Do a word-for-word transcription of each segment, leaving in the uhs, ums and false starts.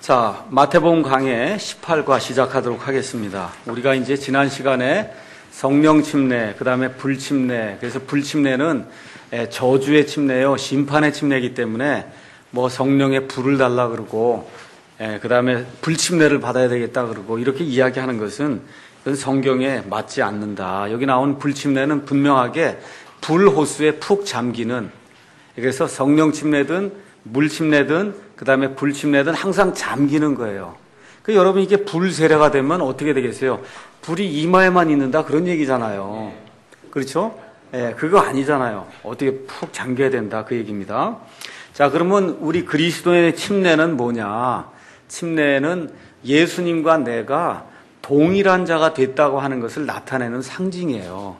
자, 마태복음 강해 십팔 과 시작하도록 하겠습니다. 우리가 이제 지난 시간에 성령 침례, 그 다음에 불침례, 그래서 불침례는 저주의 침례요, 심판의 침례이기 때문에 뭐 성령의 불을 달라 그러고, 그 다음에 불침례를 받아야 되겠다 그러고, 이렇게 이야기하는 것은 그건 성경에 맞지 않는다. 여기 나온 불침례는 분명하게 불호수에 푹 잠기는, 그래서 성령 침례든 물 침례든 그 다음에 불 침례든 항상 잠기는 거예요. 그 여러분 이게 불 세례가 되면 어떻게 되겠어요? 불이 이마에만 있는다 그런 얘기잖아요. 그렇죠? 예, 그거 아니잖아요. 어떻게 푹 잠겨야 된다 그 얘기입니다. 자, 그러면 우리 그리스도의 침례는 뭐냐? 침례는 예수님과 내가 동일한 자가 됐다고 하는 것을 나타내는 상징이에요.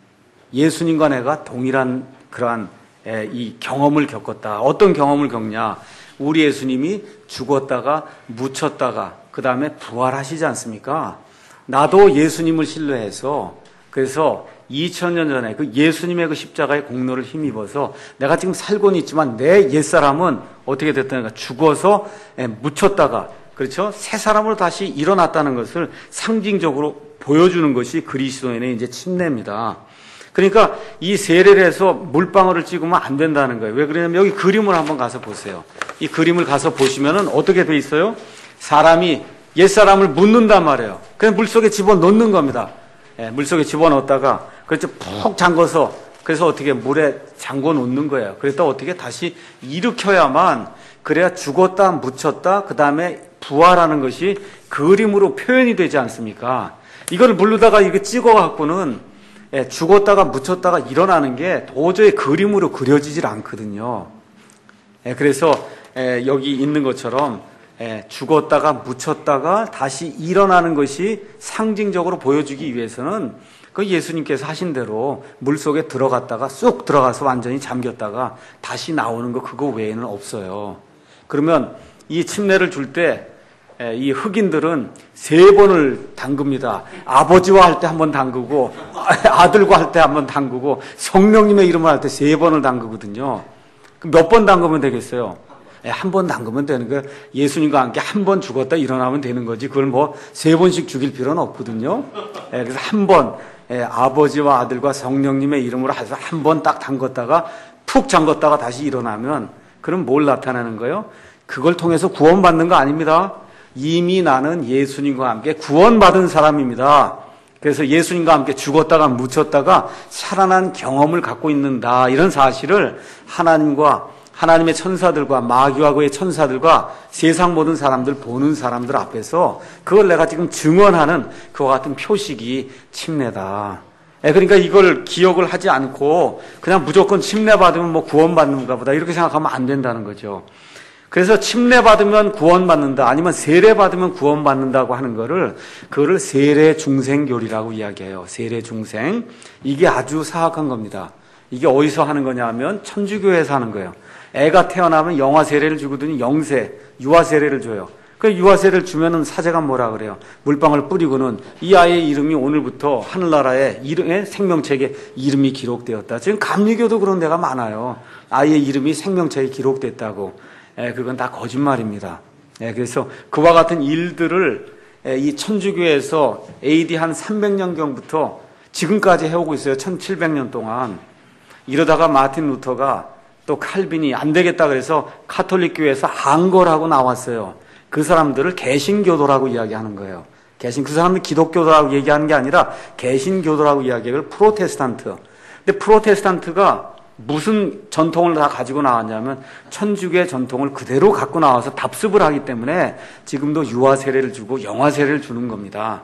예수님과 내가 동일한 그러한 이 경험을 겪었다. 어떤 경험을 겪냐? 우리 예수님이 죽었다가 묻혔다가 그 다음에 부활하시지 않습니까? 나도 예수님을 신뢰해서 그래서 이천 년 전에 그 예수님의 그 십자가의 공로를 힘입어서 내가 지금 살고는 있지만 내 옛사람은 어떻게 됐다니까 죽어서 묻혔다가 그렇죠? 새 사람으로 다시 일어났다는 것을 상징적으로 보여주는 것이 그리스도인의 이제 침례입니다. 그러니까 이 세례를 해서 물방울을 찍으면 안 된다는 거예요. 왜 그러냐면 여기 그림을 한번 가서 보세요. 이 그림을 가서 보시면은 어떻게 돼 있어요? 사람이 옛사람을 묻는단 말이에요. 그냥 물속에 집어넣는 겁니다. 예, 물속에 집어넣었다가 그렇죠. 푹 잠궈서 그래서 어떻게 물에 잠궈 놓는 거예요. 그랬다 어떻게 다시 일으켜야만 그래야 죽었다 묻혔다 그 다음에 부활하는 것이 그림으로 표현이 되지 않습니까? 이걸 물르다가 이거 찍어갖고는 예, 죽었다가 묻혔다가 일어나는 게 도저히 그림으로 그려지질 않거든요. 예, 그래서 예, 여기 있는 것처럼 예, 죽었다가 묻혔다가 다시 일어나는 것이 상징적으로 보여주기 위해서는 그 예수님께서 하신 대로 물속에 들어갔다가 쑥 들어가서 완전히 잠겼다가 다시 나오는 거 그거 외에는 없어요. 그러면 이 침례를 줄 때 이 흑인들은 세 번을 담급니다. 아버지와 할 때 한 번 담그고 아들과 할 때 한 번 담그고 성령님의 이름을 할 때 세 번을 담그거든요. 몇 번 담그면 되겠어요? 한 번 담그면 되는 거예요. 예수님과 함께 한 번 죽었다 일어나면 되는 거지. 그걸 뭐 세 번씩 죽일 필요는 없거든요. 그래서 한 번 아버지와 아들과 성령님의 이름으로 해서 한 번 딱 담궜다가 푹 잠궜다가 다시 일어나면 그럼 뭘 나타내는 거예요? 그걸 통해서 구원받는 거 아닙니다. 이미 나는 예수님과 함께 구원받은 사람입니다. 그래서 예수님과 함께 죽었다가 묻혔다가 살아난 경험을 갖고 있는다. 이런 사실을 하나님과 하나님의 천사들과 마귀와 그의 천사들과 세상 모든 사람들 보는 사람들 앞에서 그걸 내가 지금 증언하는 그와 같은 표식이 침례다. 그러니까 이걸 기억을 하지 않고 그냥 무조건 침례 받으면 뭐 구원받는가 보다 이렇게 생각하면 안 된다는 거죠. 그래서 침례 받으면 구원받는다 아니면 세례 받으면 구원받는다고 하는 거를 그거를 세례 중생교리라고 이야기해요. 세례 중생. 이게 아주 사악한 겁니다. 이게 어디서 하는 거냐 하면 천주교에서 하는 거예요. 애가 태어나면 영화 세례를 주거든요. 영세, 유아 세례를 줘요. 그 유아 세례를 주면은 사제가 뭐라 그래요? 물방울 뿌리고는 이 아이의 이름이 오늘부터 하늘나라의 이름에 생명책에 이름이 기록되었다. 지금 감리교도 그런 데가 많아요. 아이의 이름이 생명책에 기록됐다고. 예, 그건 다 거짓말입니다. 예, 그래서 그와 같은 일들을 예, 이 천주교에서 에이디 한 삼백 년경부터 지금까지 해오고 있어요. 천칠백 년 동안. 이러다가 마틴 루터가 또 칼빈이 안 되겠다 그래서 카톨릭 교회에서 항거라고 나왔어요. 그 사람들을 개신교도라고 이야기하는 거예요. 개신, 그 사람들 기독교도라고 얘기하는 게 아니라 개신교도라고 이야기해요. 프로테스탄트. 근데 프로테스탄트가 무슨 전통을 다 가지고 나왔냐면 천주교의 전통을 그대로 갖고 나와서 답습을 하기 때문에 지금도 유아 세례를 주고 영아 세례를 주는 겁니다.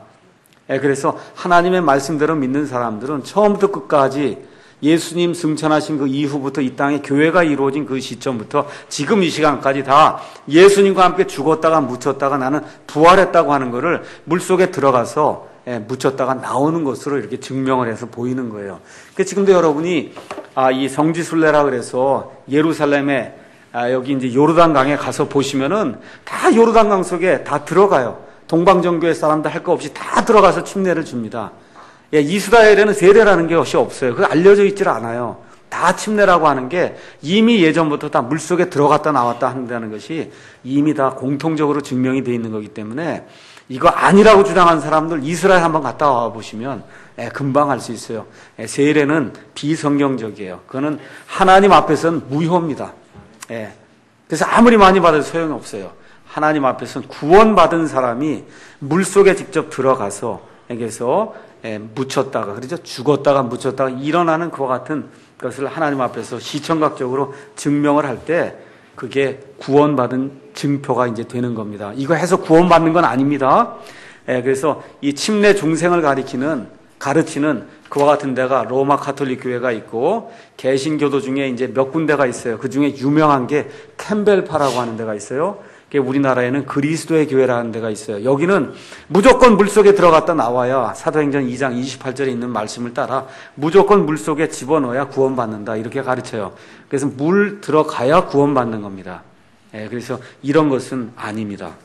그래서 하나님의 말씀대로 믿는 사람들은 처음부터 끝까지 예수님 승천하신 그 이후부터 이 땅에 교회가 이루어진 그 시점부터 지금 이 시간까지 다 예수님과 함께 죽었다가 묻혔다가 나는 부활했다고 하는 거를 물속에 들어가서 예, 묻혔다가 나오는 것으로 이렇게 증명을 해서 보이는 거예요. 그러니까 지금도 여러분이 아, 이 성지순례라 그래서 예루살렘에 아, 여기 이제 요르단강에 가서 보시면은 다 요르단강 속에 다 들어가요. 동방정교회 사람들 할 거 없이 다 들어가서 침례를 줍니다. 예, 이스라엘에는 세례라는 게 없이 없어요. 그거 알려져 있질 않아요. 다 침례라고 하는 게 이미 예전부터 다 물속에 들어갔다 나왔다 한다는 것이 이미 다 공통적으로 증명이 되어 있는 거기 때문에 이거 아니라고 주장하는 사람들 이스라엘 한번 갔다 와 보시면 예, 금방 알 수 있어요. 예, 세례는 비성경적이에요. 그거는 하나님 앞에서는 무효입니다. 예, 그래서 아무리 많이 받아도 소용이 없어요. 하나님 앞에서는 구원받은 사람이 물속에 직접 들어가서 여기서 예, 묻혔다가 그렇죠? 죽었다가 묻혔다가 일어나는 그와 같은 것을 하나님 앞에서 시청각적으로 증명을 할 때 그게 구원받은 증표가 이제 되는 겁니다. 이거 해서 구원받는 건 아닙니다. 예, 그래서 이 침례 중생을 가리키는 가르치는 그와 같은 데가 로마 가톨릭 교회가 있고 개신교도 중에 이제 몇 군데가 있어요. 그 중에 유명한 게 캠벨파라고 하는 데가 있어요. 우리나라에는 그리스도의 교회라는 데가 있어요. 여기는 무조건 물속에 들어갔다 나와야 사도행전 이 장 이십팔 절에 있는 말씀을 따라 무조건 물속에 집어넣어야 구원받는다 이렇게 가르쳐요. 그래서 물 들어가야 구원받는 겁니다. 예, 그래서 이런 것은 아닙니다.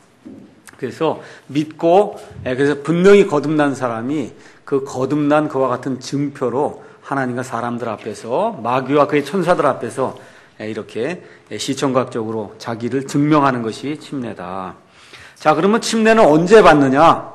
그래서 믿고 예, 그래서 분명히 거듭난 사람이 그 거듭난 그와 같은 증표로 하나님과 사람들 앞에서 마귀와 그의 천사들 앞에서 이렇게 시청각적으로 자기를 증명하는 것이 침례다. 자, 그러면 침례는 언제 받느냐?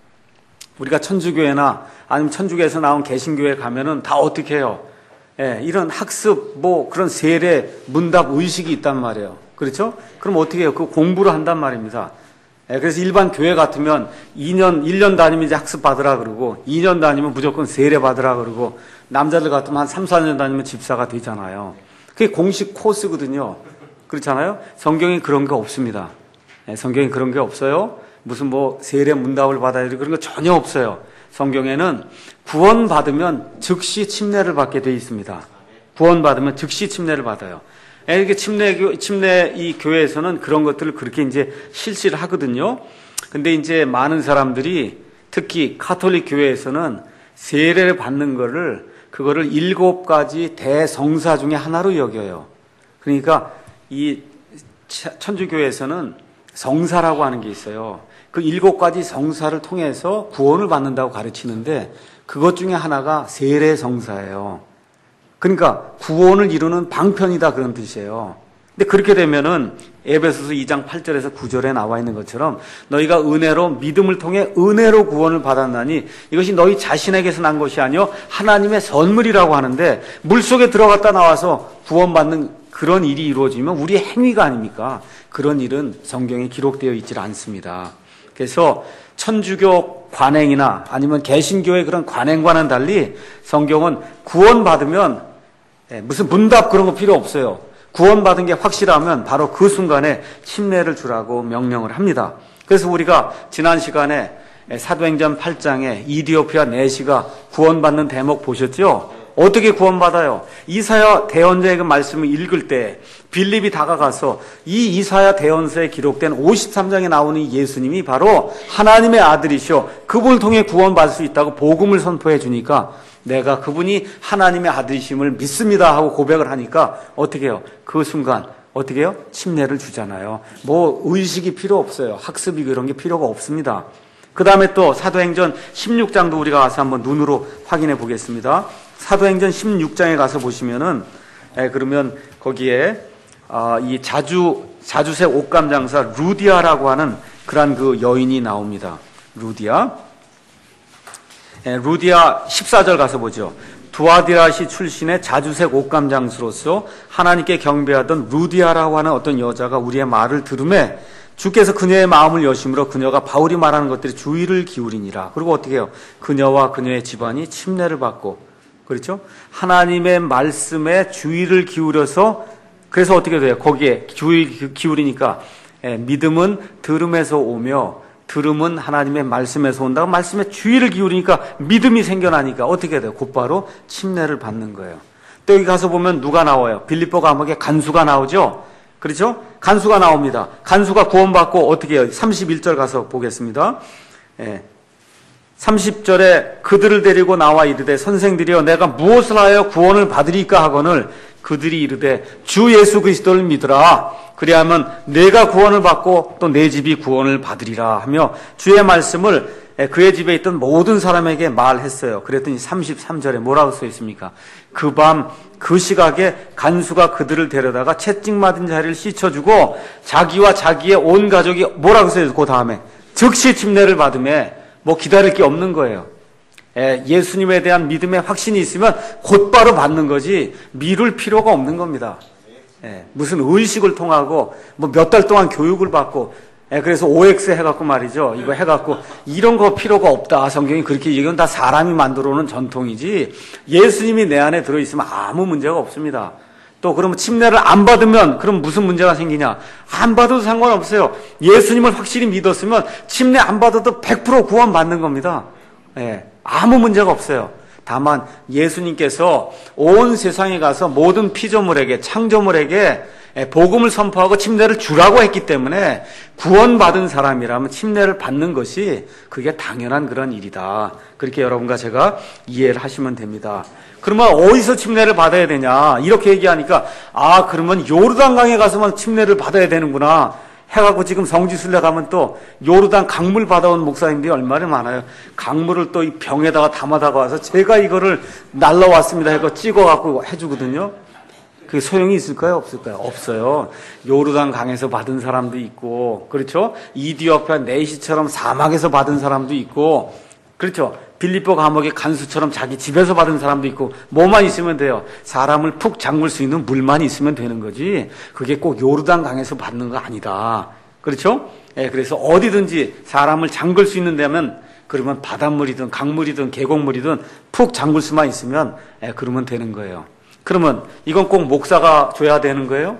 우리가 천주교회나 아니면 천주교에서 나온 개신교회 가면은 다 어떻게 해요? 예, 이런 학습, 뭐 그런 세례, 문답 의식이 있단 말이에요. 그렇죠? 그럼 어떻게 해요? 그 공부를 한단 말입니다. 예, 그래서 일반 교회 같으면 이 년, 일 년 다니면 이제 학습 받으라 그러고 이 년 다니면 무조건 세례 받으라 그러고 남자들 같으면 한 삼, 사 년 다니면 집사가 되잖아요. 그게 공식 코스거든요. 그렇잖아요? 성경에 그런 게 없습니다. 네, 성경에 그런 게 없어요. 무슨 뭐 세례 문답을 받아야 되고 그런 거 전혀 없어요. 성경에는 구원받으면 즉시 침례를 받게 되어 있습니다. 구원받으면 즉시 침례를 받아요. 이렇게 침례, 침례 이 교회에서는 그런 것들을 그렇게 이제 실시를 하거든요. 근데 이제 많은 사람들이 특히 가톨릭 교회에서는 세례를 받는 거를 그거를 일곱 가지 대성사 중에 하나로 여겨요. 그러니까 이 천주교에서는 성사라고 하는 게 있어요. 그 일곱 가지 성사를 통해서 구원을 받는다고 가르치는데 그것 중에 하나가 세례성사예요. 그러니까 구원을 이루는 방편이다 그런 뜻이에요. 근데 그렇게 되면은 에베소서 이 장 팔 절에서 구 절에 나와 있는 것처럼 너희가 은혜로 믿음을 통해 은혜로 구원을 받았나니 이것이 너희 자신에게서 난 것이 아니요 하나님의 선물이라고 하는데 물속에 들어갔다 나와서 구원받는 그런 일이 이루어지면 우리의 행위가 아닙니까? 그런 일은 성경에 기록되어 있질 않습니다. 그래서 천주교 관행이나 아니면 개신교의 그런 관행과는 달리 성경은 구원받으면 무슨 문답 그런 거 필요 없어요. 구원받은 게 확실하면 바로 그 순간에 침례를 주라고 명령을 합니다. 그래서 우리가 지난 시간에 사도행전 팔 장에 이디오피아 내시가 구원받는 대목 보셨죠? 어떻게 구원받아요? 이사야 대언자의 그 말씀을 읽을 때 빌립이 다가가서 이 이사야 대언서에 기록된 오십삼 장에 나오는 예수님이 바로 하나님의 아들이시오. 그분을 통해 구원받을 수 있다고 복음을 선포해 주니까 내가 그분이 하나님의 아들이심을 믿습니다 하고 고백을 하니까 어떻게 해요? 그 순간 어떻게 해요? 침례를 주잖아요. 뭐 의식이 필요 없어요. 학습이고 이런 게 필요가 없습니다. 그 다음에 또 사도행전 십육 장도 우리가 가서 한번 눈으로 확인해 보겠습니다. 사도행전 십육 장에 가서 보시면은 에, 그러면 거기에 아, 이 자주 자주색 옷감 장사 루디아라고 하는 그러한 그 여인이 나옵니다. 루디아. 에, 루디아 십사 절 가서 보죠. 두아디라시 출신의 자주색 옷감 장수로서 하나님께 경배하던 루디아라고 하는 어떤 여자가 우리의 말을 들으매 주께서 그녀의 마음을 여심으로 그녀가 바울이 말하는 것들이 주의를 기울이니라. 그리고 어떻게 해요? 그녀와 그녀의 집안이 침례를 받고 그렇죠? 하나님의 말씀에 주의를 기울여서 그래서 어떻게 돼요? 거기에 주의 기울이니까 예, 믿음은 들음에서 오며 들음은 하나님의 말씀에서 온다고 말씀에 주의를 기울이니까 믿음이 생겨나니까 어떻게 돼요? 곧바로 침례를 받는 거예요. 또 여기 가서 보면 누가 나와요? 빌립보 감옥에 간수가 나오죠? 그렇죠? 간수가 나옵니다. 간수가 구원받고 어떻게 해요? 삼십일 절 가서 보겠습니다. 예. 삼십 절에 그들을 데리고 나와 이르되 선생들이여 내가 무엇을 하여 구원을 받으리까 하거늘 그들이 이르되 주 예수 그리스도를 믿으라. 그리하면 내가 구원을 받고 또 내 집이 구원을 받으리라 하며 주의 말씀을 그의 집에 있던 모든 사람에게 말했어요. 그랬더니 삼십삼 절에 뭐라고 써 있습니까? 그 밤 그 시각에 간수가 그들을 데려다가 채찍 맞은 자리를 씻어주고 자기와 자기의 온 가족이 뭐라고 써요? 그 다음에 즉시 침례를 받음에 뭐 기다릴 게 없는 거예요. 예, 예수님에 대한 믿음의 확신이 있으면 곧바로 받는 거지 미룰 필요가 없는 겁니다. 예, 무슨 의식을 통하고 뭐 몇 달 동안 교육을 받고 예, 그래서 오엑스 해갖고 말이죠. 이거 해갖고 이런 거 필요가 없다. 성경이 그렇게 이건 다 사람이 만들어 놓은 전통이지 예수님이 내 안에 들어있으면 아무 문제가 없습니다. 또 그러면 침례를 안 받으면 그럼 무슨 문제가 생기냐? 안 받아도 상관없어요. 예수님을 확실히 믿었으면 침례 안 받아도 백 퍼센트 구원 받는 겁니다. 예, 아무 문제가 없어요. 다만 예수님께서 온 세상에 가서 모든 피조물에게 창조물에게 복음을 선포하고 침례를 주라고 했기 때문에 구원받은 사람이라면 침례를 받는 것이 그게 당연한 그런 일이다. 그렇게 여러분과 제가 이해를 하시면 됩니다. 그러면 어디서 침례를 받아야 되냐? 이렇게 얘기하니까 아 그러면 요르단강에 가서만 침례를 받아야 되는구나 해갖고 지금 성지순례 가면 또 요르단 강물 받아온 목사님들이 얼마나 많아요. 강물을 또 이 병에다가 담아다가 와서 제가 이거를 날라왔습니다 해서 찍어갖고 해주거든요. 그게 소용이 있을까요? 없을까요? 없어요. 요르단 강에서 받은 사람도 있고, 그렇죠? 이디오피아 네시처럼 사막에서 받은 사람도 있고, 그렇죠? 빌립보 감옥의 간수처럼 자기 집에서 받은 사람도 있고, 뭐만 있으면 돼요. 사람을 푹 잠글 수 있는 물만 있으면 되는 거지. 그게 꼭 요르단 강에서 받는 거 아니다. 그렇죠? 예, 그래서 어디든지 사람을 잠글 수 있는 데면, 그러면 바닷물이든 강물이든 계곡물이든 푹 잠글 수만 있으면, 예, 그러면 되는 거예요. 그러면 이건 꼭 목사가 줘야 되는 거예요?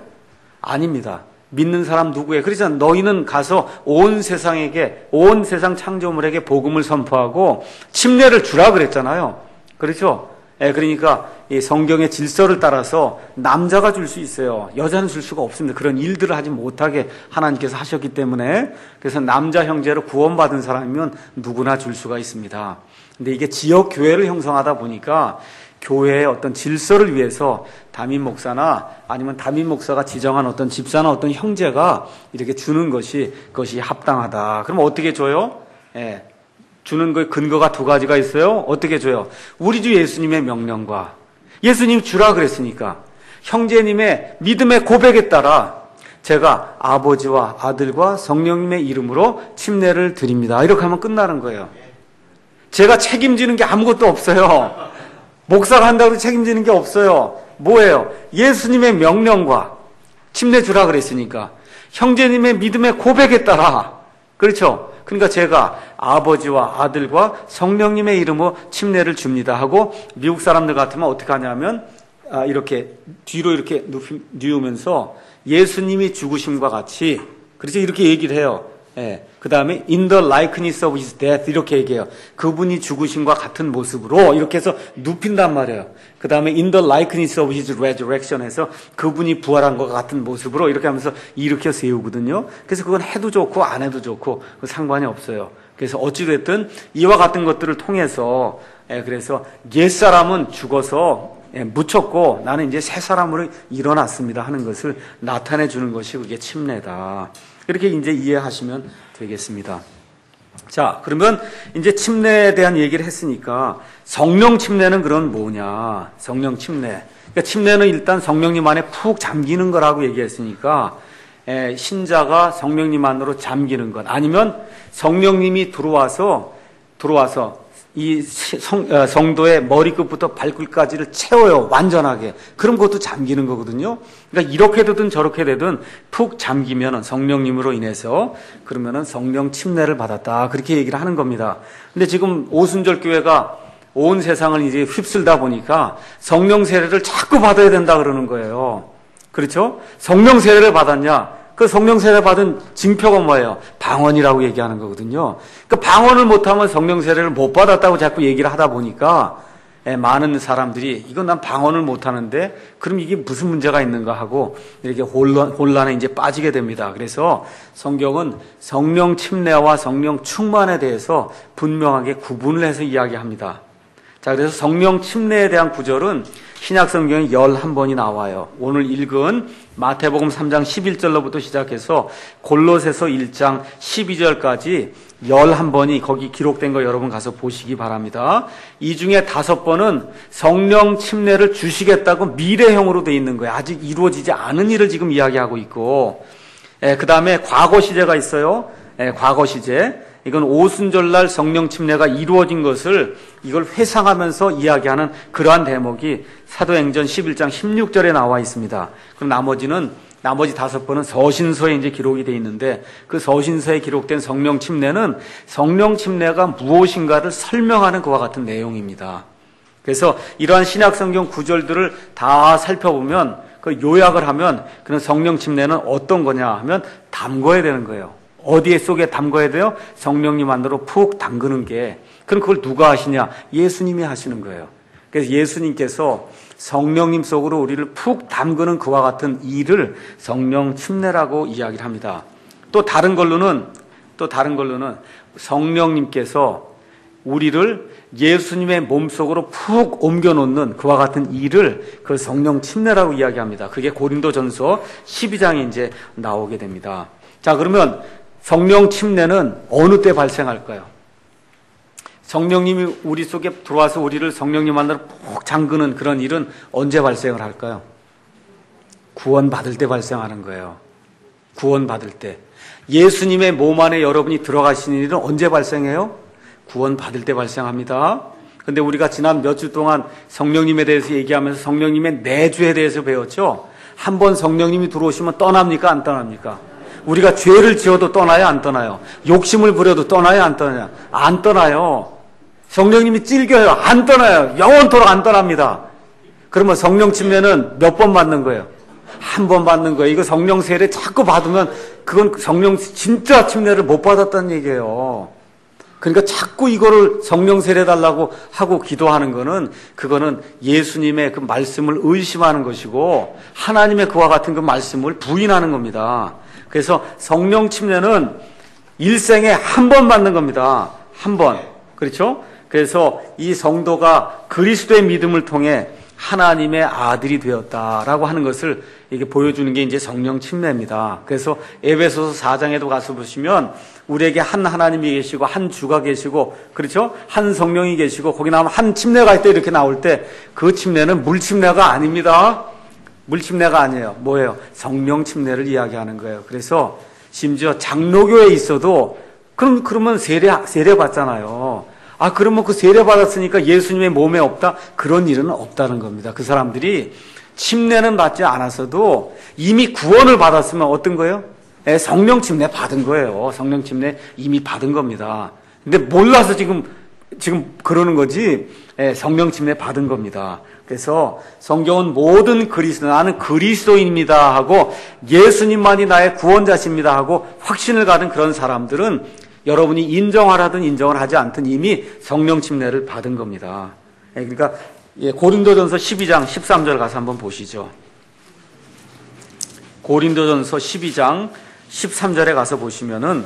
아닙니다. 믿는 사람 누구예요? 그러잖아. 너희는 가서 온 세상에게, 온 세상 창조물에게 복음을 선포하고 침례를 주라 그랬잖아요. 그렇죠? 예, 그러니까 이 성경의 질서를 따라서 남자가 줄 수 있어요. 여자는 줄 수가 없습니다. 그런 일들을 하지 못하게 하나님께서 하셨기 때문에 그래서 남자 형제로 구원받은 사람이면 누구나 줄 수가 있습니다. 근데 이게 지역 교회를 형성하다 보니까 교회의 어떤 질서를 위해서 담임 목사나 아니면 담임 목사가 지정한 어떤 집사나 어떤 형제가 이렇게 주는 것이 그것이 합당하다. 그럼 어떻게 줘요? 예, 주는 그 근거가 두 가지가 있어요. 어떻게 줘요? 우리 주 예수님의 명령과 예수님 주라 그랬으니까 형제님의 믿음의 고백에 따라 제가 아버지와 아들과 성령님의 이름으로 침례를 드립니다. 이렇게 하면 끝나는 거예요. 제가 책임지는 게 아무것도 없어요. 목사가 한다고 해서 책임지는 게 없어요. 뭐예요? 예수님의 명령과 침례 주라 그랬으니까 형제님의 믿음의 고백에 따라 그렇죠? 그러니까 제가 아버지와 아들과 성령님의 이름으로 침례를 줍니다 하고 미국 사람들 같으면 어떻게 하냐면 아, 이렇게 뒤로 이렇게 뉘우면서 예수님이 죽으심과 같이 그렇죠? 이렇게 얘기를 해요. 예. 그 다음에 in the likeness of his death 이렇게 얘기해요. 그분이 죽으심과 같은 모습으로 이렇게 해서 눕힌단 말이에요. 그 다음에 in the likeness of his resurrection 해서 그분이 부활한 것 같은 모습으로 이렇게 하면서 일으켜 세우거든요. 그래서 그건 해도 좋고 안 해도 좋고 상관이 없어요. 그래서 어찌됐든 이와 같은 것들을 통해서 예, 그래서 옛사람은 죽어서 예, 묻혔고 나는 이제 새 사람으로 일어났습니다 하는 것을 나타내 주는 것이 그게 침례다. 이렇게 이제 이해하시면 되겠습니다. 자, 그러면 이제 침례에 대한 얘기를 했으니까 성령 침례는 그럼 뭐냐? 성령 침례. 그러니까 침례는 일단 성령님 안에 푹 잠기는 거라고 얘기했으니까 에, 신자가 성령님 안으로 잠기는 것 아니면 성령님이 들어와서 들어와서 이 성, 어, 성도의 머리끝부터 발끝까지를 채워요. 완전하게. 그럼 그것도 잠기는 거거든요. 그러니까 이렇게 되든 저렇게 되든 푹 잠기면 성령님으로 인해서 그러면은 성령 침례를 받았다. 그렇게 얘기를 하는 겁니다. 근데 지금 오순절 교회가 온 세상을 이제 휩쓸다 보니까 성령 세례를 자꾸 받아야 된다 그러는 거예요. 그렇죠? 성령 세례를 받았냐? 그 성령 세례 받은 징표가 뭐예요? 방언이라고 얘기하는 거거든요. 그 방언을 못하면 성령 세례를 못 받았다고 자꾸 얘기를 하다 보니까 많은 사람들이 이건 난 방언을 못하는데 그럼 이게 무슨 문제가 있는가 하고 이렇게 혼란, 혼란에 이제 빠지게 됩니다. 그래서 성경은 성령 침례와 성령 충만에 대해서 분명하게 구분을 해서 이야기합니다. 자, 그래서 성령 침례에 대한 구절은 신약 성경에 열한 번이 나와요. 오늘 읽은 마태복음 삼 장 십일 절로부터 시작해서 골로새서 일 장 십이 절까지 열한 번이 거기 기록된 거 여러분 가서 보시기 바랍니다. 이 중에 다섯 번은 성령 침례를 주시겠다고 미래형으로 돼 있는 거예요. 아직 이루어지지 않은 일을 지금 이야기하고 있고, 그 다음에 과거 시제가 있어요. 예, 과거 시제. 이건 오순절날 성령 침례가 이루어진 것을 이걸 회상하면서 이야기하는 그러한 대목이 사도행전 십일 장 십육 절에 나와 있습니다. 그럼 나머지는 나머지 다섯 번은 서신서에 이제 기록이 되어 있는데 그 서신서에 기록된 성령 침례는 성령 침례가 무엇인가를 설명하는 그와 같은 내용입니다. 그래서 이러한 신약 성경 구절들을 다 살펴보면 그 요약을 하면 그런 성령 침례는 어떤 거냐 하면 담궈야 되는 거예요. 어디에 속에 담궈야 돼요? 성령님 안으로 푹 담그는 게. 그럼 그걸 누가 하시냐? 예수님이 하시는 거예요. 그래서 예수님께서 성령님 속으로 우리를 푹 담그는 그와 같은 일을 성령 침례라고 이야기를 합니다. 또 다른 걸로는 또 다른 걸로는 성령님께서 우리를 예수님의 몸속으로 푹 옮겨놓는 그와 같은 일을 그 성령 침례라고 이야기합니다. 그게 고린도전서 십이 장에 이제 나오게 됩니다. 자, 그러면 성령 침례는 어느 때 발생할까요? 성령님이 우리 속에 들어와서 우리를 성령님 안으로 푹 잠그는 그런 일은 언제 발생을 할까요? 구원받을 때 발생하는 거예요. 구원받을 때. 예수님의 몸 안에 여러분이 들어가시는 일은 언제 발생해요? 구원받을 때 발생합니다. 근데 우리가 지난 몇 주 동안 성령님에 대해서 얘기하면서 성령님의 내주에 대해서 배웠죠? 한번 성령님이 들어오시면 떠납니까? 안 떠납니까? 우리가 죄를 지어도 떠나요? 안 떠나요? 욕심을 부려도 떠나요? 안 떠나요? 안 떠나요. 성령님이 찔겨요? 안 떠나요. 영원토록 안 떠납니다. 그러면 성령 침례는 몇 번 받는 거예요? 한 번 받는 거예요. 이거 성령 세례 자꾸 받으면 그건 성령 진짜 침례를 못 받았다는 얘기예요. 그러니까 자꾸 이거를 성령 세례 달라고 하고 기도하는 거는 그거는 예수님의 그 말씀을 의심하는 것이고 하나님의 그와 같은 그 말씀을 부인하는 겁니다. 그래서 성령 침례는 일생에 한 번 받는 겁니다. 한 번. 그렇죠? 그래서 이 성도가 그리스도의 믿음을 통해 하나님의 아들이 되었다라고 하는 것을 이게 보여주는 게 이제 성령 침례입니다. 그래서 에베소서 사 장에도 가서 보시면 우리에게 한 하나님이 계시고 한 주가 계시고 그렇죠? 한 성령이 계시고 거기 나오면 한 침례가 있다 이렇게 나올 때 그 침례는 물 침례가 아닙니다. 물 침례가 아니에요. 뭐예요? 성령 침례를 이야기하는 거예요. 그래서 심지어 장로교에 있어도 그럼 그러면 세례 세례 받잖아요. 아, 그러면 그 세례 받았으니까 예수님의 몸에 없다? 그런 일은 없다는 겁니다. 그 사람들이 침례는 받지 않았어도 이미 구원을 받았으면 어떤 거예요? 예, 성령 침례 받은 거예요. 성령 침례 이미 받은 겁니다. 근데 몰라서 지금 지금 그러는 거지. 예, 성령 침례 받은 겁니다. 그래서 성경은 모든 그리스도, 나는 그리스도인입니다 하고 예수님만이 나의 구원자십니다 하고 확신을 가진 그런 사람들은 여러분이 인정하라든 인정을 하지 않든 이미 성령 침례를 받은 겁니다. 그러니까 고린도전서 십이 장 십삼 절 가서 한번 보시죠. 고린도전서 십이 장 십삼 절에 가서 보시면은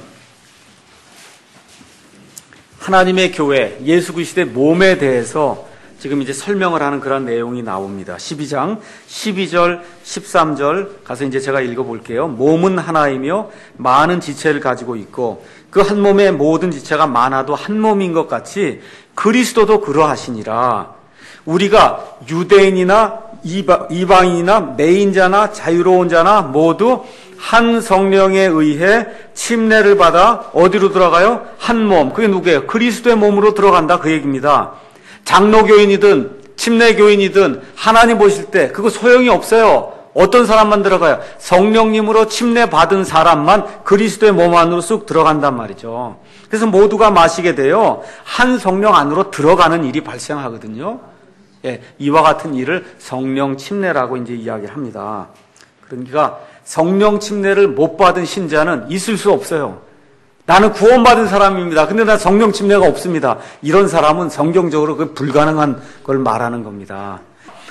하나님의 교회, 예수 그리스도의 몸에 대해서 지금 이제 설명을 하는 그런 내용이 나옵니다. 십이 장 십이 절 십삼 절 가서 이제 제가 읽어볼게요. 몸은 하나이며 많은 지체를 가지고 있고 그 한 몸의 모든 지체가 많아도 한 몸인 것 같이 그리스도도 그러하시니라. 우리가 유대인이나 이방인이나 매인자나 자유로운 자나 모두 한 성령에 의해 침례를 받아 어디로 들어가요? 한 몸. 그게 누구예요? 그리스도의 몸으로 들어간다 그 얘기입니다. 장로교인이든 침례교인이든 하나님 보실 때 그거 소용이 없어요. 어떤 사람만 들어가요? 성령님으로 침례 받은 사람만 그리스도의 몸 안으로 쑥 들어간단 말이죠. 그래서 모두가 마시게 돼요. 한 성령 안으로 들어가는 일이 발생하거든요. 예, 이와 같은 일을 성령 침례라고 이제 이야기를 합니다. 그러니까 성령 침례를 못 받은 신자는 있을 수 없어요. 나는 구원받은 사람입니다. 근데 나 성령 침례가 없습니다. 이런 사람은 성경적으로 그 불가능한 걸 말하는 겁니다.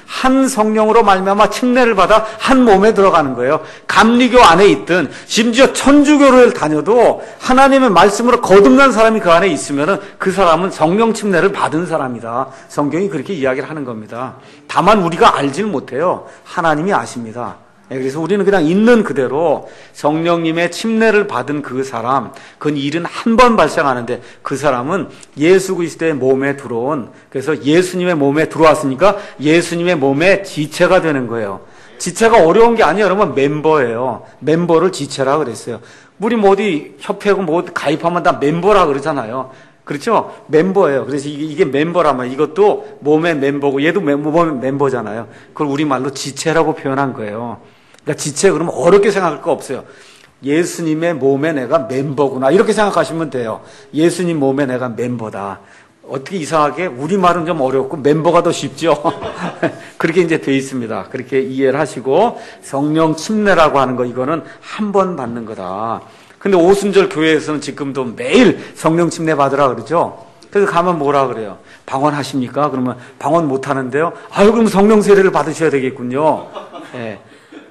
한 성령으로 말미암아 침례를 받아 한 몸에 들어가는 거예요. 감리교 안에 있든 심지어 천주교를 다녀도 하나님의 말씀으로 거듭난 사람이 그 안에 있으면 그 사람은 성령 침례를 받은 사람이다. 성경이 그렇게 이야기를 하는 겁니다. 다만 우리가 알지는 못해요. 하나님이 아십니다. 그래서 우리는 그냥 있는 그대로 성령님의 침례를 받은 그 사람, 그 일은 한 번 발생하는데 그 사람은 예수 그리스도의 몸에 들어온, 그래서 예수님의 몸에 들어왔으니까 예수님의 몸의 지체가 되는 거예요. 지체가 어려운 게 아니에요. 여러분, 멤버예요. 멤버를 지체라 그랬어요. 우리 뭐 어디 협회고 뭐 어디 가입하면 다 멤버라 그러잖아요. 그렇죠? 멤버예요. 그래서 이게, 이게 멤버라면 이것도 몸의 멤버고 얘도 몸의 멤버잖아요. 그걸 우리말로 지체라고 표현한 거예요. 그러니까 지체 그러면 어렵게 생각할 거 없어요. 예수님의 몸에 내가 멤버구나 이렇게 생각하시면 돼요. 예수님 몸에 내가 멤버다. 어떻게 이상하게 우리말은 좀 어렵고 멤버가 더 쉽죠. 그렇게 이제 돼 있습니다. 그렇게 이해를 하시고 성령 침례라고 하는 거 이거는 한 번 받는 거다. 근데 오순절 교회에서는 지금도 매일 성령 침례 받으라 그러죠. 그래서 가면 뭐라 그래요? 방언하십니까? 그러면 방언 못 하는데요. 아유 그럼 성령 세례를 받으셔야 되겠군요. 예.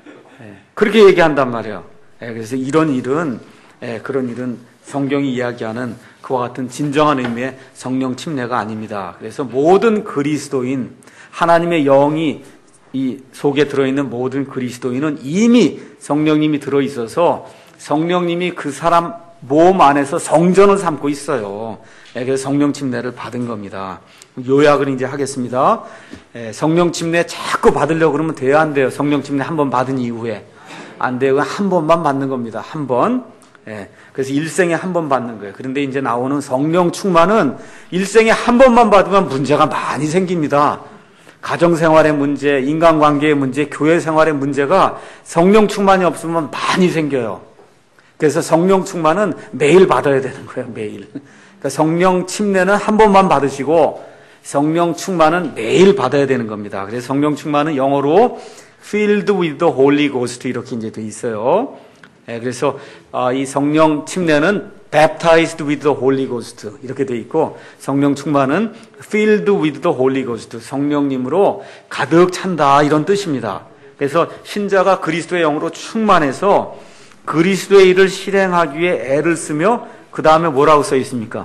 그렇게 얘기한단 말이에요. 예, 그래서 이런 일은, 예, 그런 일은 성경이 이야기하는 그와 같은 진정한 의미의 성령 침례가 아닙니다. 그래서 모든 그리스도인, 하나님의 영이 이 속에 들어있는 모든 그리스도인은 이미 성령님이 들어있어서 성령님이 그 사람 몸 안에서 성전을 삼고 있어요. 예, 그래서 성령 침례를 받은 겁니다. 요약을 이제 하겠습니다. 예, 성령 침례 자꾸 받으려고 그러면 돼요, 안 돼요? 성령 침례 한 번 받은 이후에. 안 돼요. 한 번만 받는 겁니다. 한 번. 예. 그래서 일생에 한 번 받는 거예요. 그런데 이제 나오는 성령 충만은 일생에 한 번만 받으면 문제가 많이 생깁니다. 가정생활의 문제, 인간관계의 문제, 교회 생활의 문제가 성령 충만이 없으면 많이 생겨요. 그래서 성령 충만은 매일 받아야 되는 거예요. 매일. 그러니까 성령 침례는 한 번만 받으시고 성령 충만은 매일 받아야 되는 겁니다. 그래서 성령 충만은 영어로 filled with the Holy Ghost 이렇게 이제 돼 있어요. 예, 그래서 아, 이 성령 침례는 baptized with the Holy Ghost 이렇게 돼 있고 성령 충만은 filled with the Holy Ghost 성령님으로 가득 찬다 이런 뜻입니다. 그래서 신자가 그리스도의 영으로 충만해서 그리스도의 일을 실행하기 위해 애를 쓰며 그 다음에 뭐라고 써 있습니까?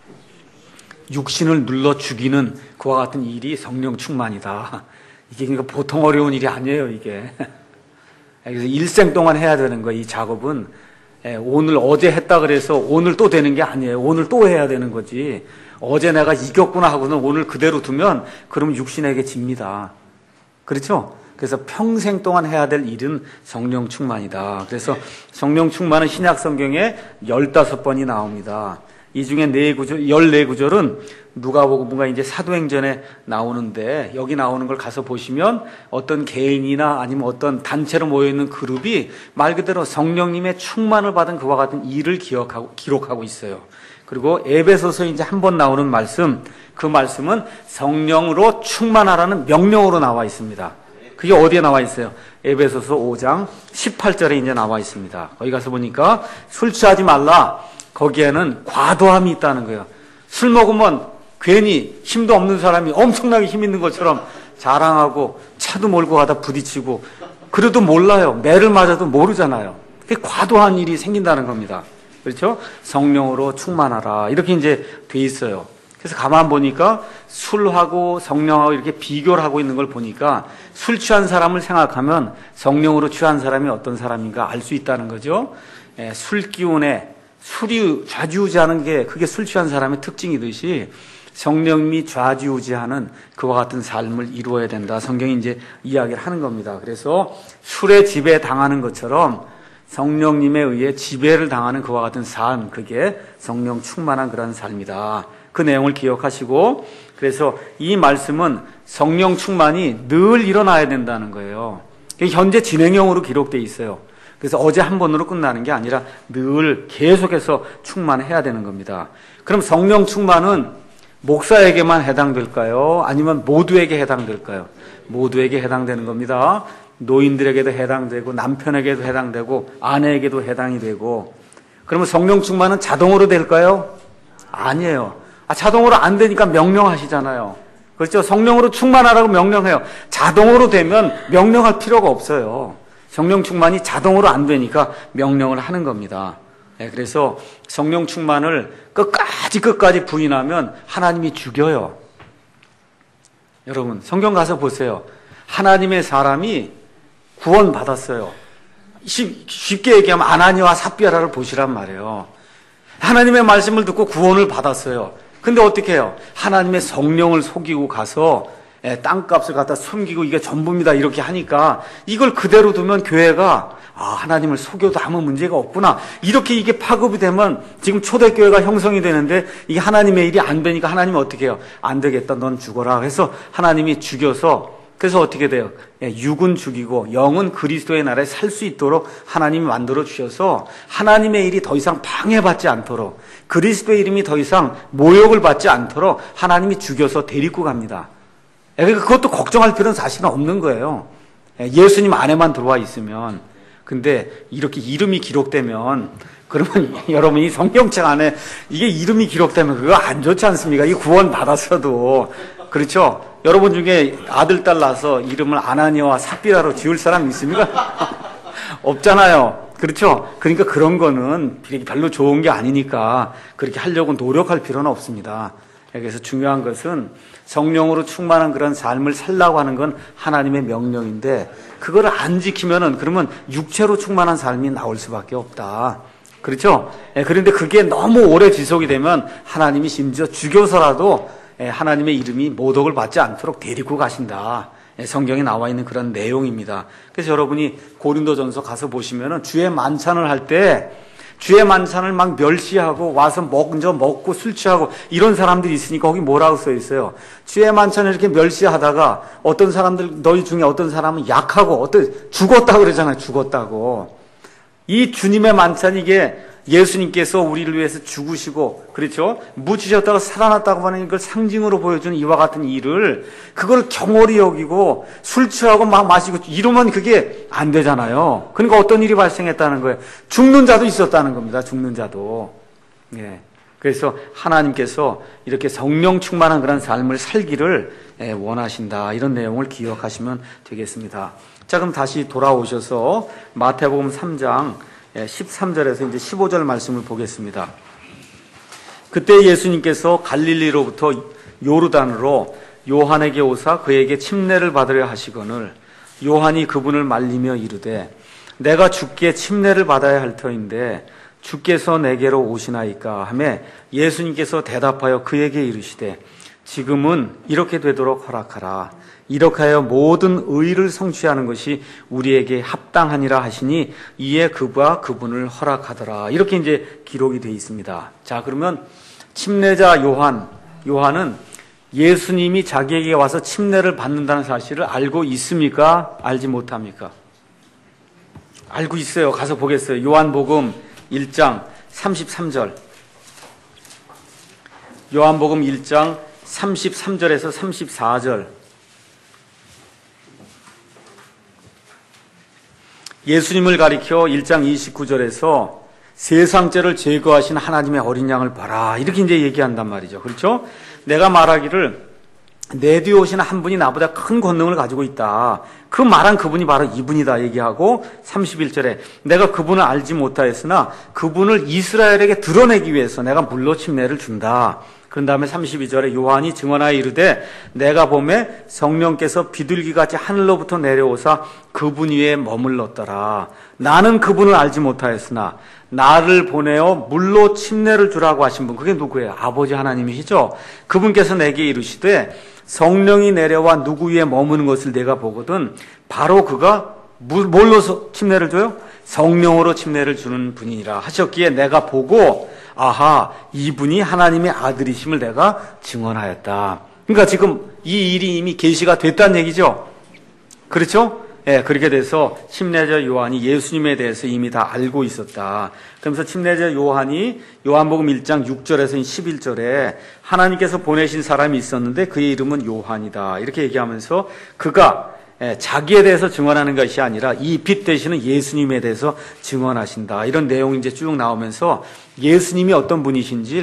육신을 눌러 죽이는 그와 같은 일이 성령 충만이다. 이게 그러니까 보통 어려운 일이 아니에요, 이게. 그래서 일생 동안 해야 되는 거예요, 이 작업은. 오늘 어제 했다 그래서 오늘 또 되는 게 아니에요. 오늘 또 해야 되는 거지. 어제 내가 이겼구나 하고는 오늘 그대로 두면 그러면 육신에게 집니다. 그렇죠? 그래서 평생 동안 해야 될 일은 성령 충만이다. 그래서 성령 충만은 신약 성경에 열다섯 번이 나옵니다. 이 중에 네 구절, 열네 구절은 누가복음과 이제 사도행전에 나오는데 여기 나오는 걸 가서 보시면 어떤 개인이나 아니면 어떤 단체로 모여있는 그룹이 말 그대로 성령님의 충만을 받은 그와 같은 일을 기억하고, 기록하고 있어요. 그리고 에베소서 이제 한 번 나오는 말씀, 그 말씀은 성령으로 충만하라는 명령으로 나와 있습니다. 그게 어디에 나와 있어요? 에베소서 오 장 십팔 절에 이제 나와 있습니다. 거기 가서 보니까 술 취하지 말라. 거기에는 과도함이 있다는 거예요. 술 먹으면 괜히 힘도 없는 사람이 엄청나게 힘 있는 것처럼 자랑하고 차도 몰고 가다 부딪히고 그래도 몰라요. 매를 맞아도 모르잖아요. 그게 과도한 일이 생긴다는 겁니다. 그렇죠? 성령으로 충만하라. 이렇게 이제 돼 있어요. 그래서 가만 보니까 술하고 성령하고 이렇게 비교를 하고 있는 걸 보니까 술 취한 사람을 생각하면 성령으로 취한 사람이 어떤 사람인가 알 수 있다는 거죠. 예, 술 기운에 술이 좌지우지하는 게 그게 술 취한 사람의 특징이듯이 성령님이 좌지우지하는 그와 같은 삶을 이루어야 된다. 성경이 이제 이야기를 하는 겁니다. 그래서 술에 지배 당하는 것처럼 성령님에 의해 지배를 당하는 그와 같은 삶, 그게 성령 충만한 그런 삶이다. 그 내용을 기억하시고, 그래서 이 말씀은 성령 충만이 늘 일어나야 된다는 거예요. 현재 진행형으로 기록되어 있어요. 그래서 어제 한 번으로 끝나는 게 아니라 늘 계속해서 충만해야 되는 겁니다. 그럼 성령 충만은 목사에게만 해당될까요? 아니면 모두에게 해당될까요? 모두에게 해당되는 겁니다. 노인들에게도 해당되고 남편에게도 해당되고 아내에게도 해당이 되고. 그러면 성령 충만은 자동으로 될까요? 아니에요. 아, 자동으로 안 되니까 명령하시잖아요. 그렇죠? 성령으로 충만하라고 명령해요. 자동으로 되면 명령할 필요가 없어요. 성령 충만이 자동으로 안 되니까 명령을 하는 겁니다. 네, 그래서 성령 충만을 끝까지 끝까지 부인하면 하나님이 죽여요. 여러분 성경 가서 보세요. 하나님의 사람이 구원받았어요. 쉽게 얘기하면 아나니와 삽비라를 보시란 말이에요. 하나님의 말씀을 듣고 구원을 받았어요. 근데 어떻게 해요? 하나님의 성령을 속이고 가서 땅값을 갖다 숨기고 이게 전부입니다 이렇게 하니까 이걸 그대로 두면 교회가 아 하나님을 속여도 아무 문제가 없구나 이렇게 이게 파급이 되면 지금 초대교회가 형성이 되는데 이게 하나님의 일이 안 되니까 하나님은 어떻게 해요? 안 되겠다 넌 죽어라 해서 하나님이 죽여서 그래서 어떻게 돼요? 육은 죽이고 영은 그리스도의 나라에 살 수 있도록 하나님이 만들어 주셔서 하나님의 일이 더 이상 방해받지 않도록 그리스도의 이름이 더 이상 모욕을 받지 않도록 하나님이 죽여서 데리고 갑니다. 그러니까 그것도 걱정할 필요는 사실은 없는 거예요. 예수님 안에만 들어와 있으면. 근데 이렇게 이름이 기록되면 그러면 여러분이 성경책 안에 이게 이름이 기록되면 그거 안 좋지 않습니까? 이 구원 받았어도. 그렇죠? 여러분 중에 아들, 딸 낳아서 이름을 아나니아와 삽비라로 지을 사람 있습니까? 없잖아요. 그렇죠? 그러니까 그런 거는 별로 좋은 게 아니니까 그렇게 하려고 노력할 필요는 없습니다. 그래서 중요한 것은 성령으로 충만한 그런 삶을 살라고 하는 건 하나님의 명령인데 그걸 안 지키면은 그러면 육체로 충만한 삶이 나올 수밖에 없다. 그렇죠? 그런데 그게 너무 오래 지속이 되면 하나님이 심지어 죽여서라도 하나님의 이름이 모독을 받지 않도록 데리고 가신다. 성경에 나와 있는 그런 내용입니다. 그래서 여러분이 고린도전서 가서 보시면은 주의 만찬을 할 때 주의 만찬을 막 멸시하고 와서 먼저 먹고 술 취하고 이런 사람들이 있으니까 거기 뭐라고 써 있어요? 주의 만찬을 이렇게 멸시하다가 어떤 사람들 너희 중에 어떤 사람은 약하고 어떤 죽었다고 그러잖아요. 죽었다고. 이 주님의 만찬 이게 예수님께서 우리를 위해서 죽으시고 그렇죠? 묻히셨다가 살아났다고 하는 걸 상징으로 보여주는 이와 같은 일을 그걸 경홀히 여기고 술 취하고 막 마시고 이러면 그게 안 되잖아요. 그러니까 어떤 일이 발생했다는 거예요. 죽는 자도 있었다는 겁니다. 죽는 자도. 예. 그래서 하나님께서 이렇게 성령 충만한 그런 삶을 살기를 원하신다. 이런 내용을 기억하시면 되겠습니다. 자, 그럼 다시 돌아오셔서 마태복음 삼 장 십삼 절에서 이제 십오 절 말씀을 보겠습니다. 그때 예수님께서 갈릴리로부터 요르단으로 요한에게 오사 그에게 침례를 받으려 하시거늘 요한이 그분을 말리며 이르되 내가 주께 침례를 받아야 할 터인데 주께서 내게로 오시나이까 하매 예수님께서 대답하여 그에게 이르시되 지금은 이렇게 되도록 허락하라. 이렇게 하여 모든 의를 성취하는 것이 우리에게 합당하니라 하시니 이에 그와 그분을 허락하더라. 이렇게 이제 기록이 되어 있습니다. 자, 그러면 침례자 요한, 요한은 예수님이 자기에게 와서 침례를 받는다는 사실을 알고 있습니까? 알지 못합니까? 알고 있어요. 가서 보겠어요. 요한복음 일 장 삼십삼 절. 요한복음 일 장 삼십삼 절에서 삼십사 절. 예수님을 가리켜 일 장 이십구 절에서 세상죄를 제거하신 하나님의 어린 양을 봐라. 이렇게 이제 얘기한단 말이죠. 그렇죠? 내가 말하기를 내 뒤에 오시는 한 분이 나보다 큰 권능을 가지고 있다. 그 말한 그분이 바로 이분이다 얘기하고 삼십일 절에 내가 그분을 알지 못하였으나 그분을 이스라엘에게 드러내기 위해서 내가 물로 침례를 준다. 그런 다음에 삼십이 절에 요한이 증언하여 이르되 내가 보매 성령께서 비둘기같이 하늘로부터 내려오사 그분 위에 머물렀더라. 나는 그분을 알지 못하였으나 나를 보내어 물로 침례를 주라고 하신 분, 그게 누구예요? 아버지 하나님이시죠? 그분께서 내게 이르시되 성령이 내려와 누구 위에 머무는 것을 내가 보거든 바로 그가 뭘로 침례를 줘요? 성령으로 침례를 주는 분이니라 하셨기에 내가 보고 아하, 이분이 하나님의 아들이심을 내가 증언하였다. 그러니까 지금 이 일이 이미 계시가 됐다는 얘기죠. 그렇죠? 예, 그렇게 돼서 침례자 요한이 예수님에 대해서 이미 다 알고 있었다. 그러면서 침례자 요한이 요한복음 일 장 육 절에서 십일 절에 하나님께서 보내신 사람이 있었는데 그의 이름은 요한이다. 이렇게 얘기하면서 그가 자기에 대해서 증언하는 것이 아니라 이 빛 되시는 예수님에 대해서 증언하신다. 이런 내용이 이제 쭉 나오면서 예수님이 어떤 분이신지를